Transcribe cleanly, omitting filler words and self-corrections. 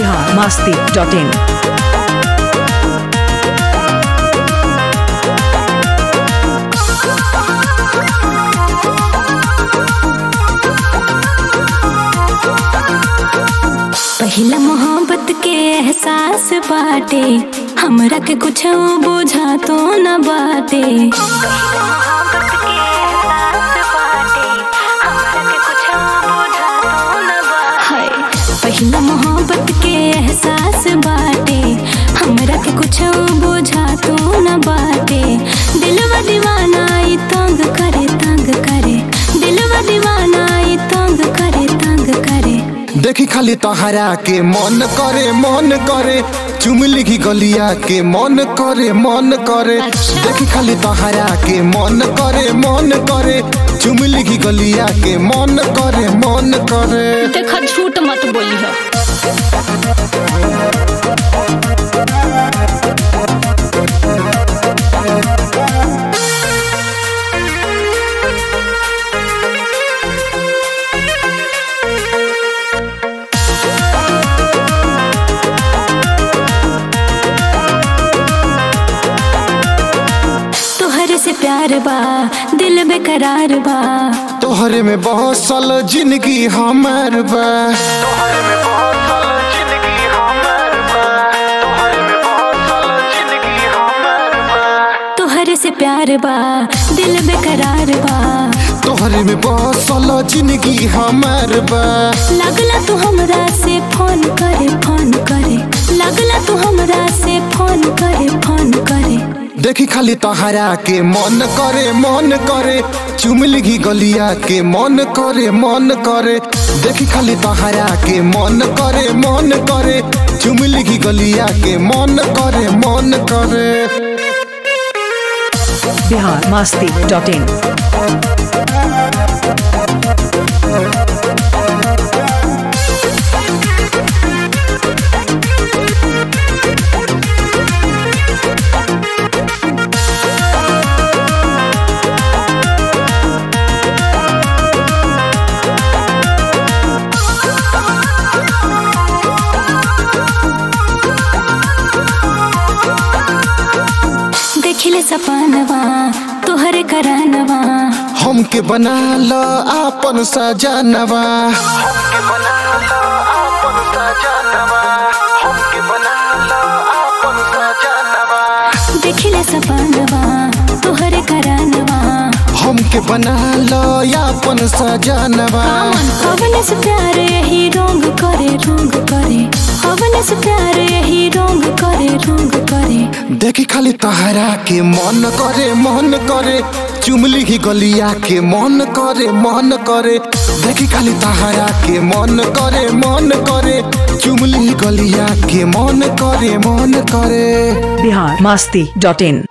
biharmasti.in। पहिला मोहब्बत के एहसास बाटे, हमरा के कुछ बुझा तो न बाटे। हाय, पहिला मोहब्बत के एहसास बाटे, हमरा के कुछ बुझा तो न बाटे। दिलवा दीवाना ई तंग करे तंग करे, दिलवा दीवाना ई तंग करे तंग करे। देखी खाली तहरा के मन करे चुमली की गलिया के मन करे। अच्छा। देखी खाली तहरा के मन करे चुमली की गलिया के मन करे। देखा झूठ मत बोली हो। तोहरे से प्यार बा, दिल बेकरार बा। तोहरे में बसल जिंदगी हमार बा। तोहरे से प्यार बा, दिल बेकरार बा। तोहरे में बसल जिंदगी हमार बा। लगला तू हमरा से फोन करे, लगला तू हमरा से फोन करे। देखी खाली तहरा के मन करे चुमली की गलिया के मन करे। देखी खाली तहरा के मन करे चुमली की गलिया के मन करे। biharmasti.in। देखिले सपनवा तोहरे करानवा, हमके बना लो आपन सजनवा। देखिले सपनवा तोहरे करानवा। हमके बना लो आपन सजनवा। हवन से प्यार यही रोंग करे। हवन से प्यार यही रोंग करे। देखी खाली तहरा के मन करे चुमली की गलिया के मन करे। देखी खाली तहरा के मन करे चुमली गलिया के मन करे। biharmasti.in।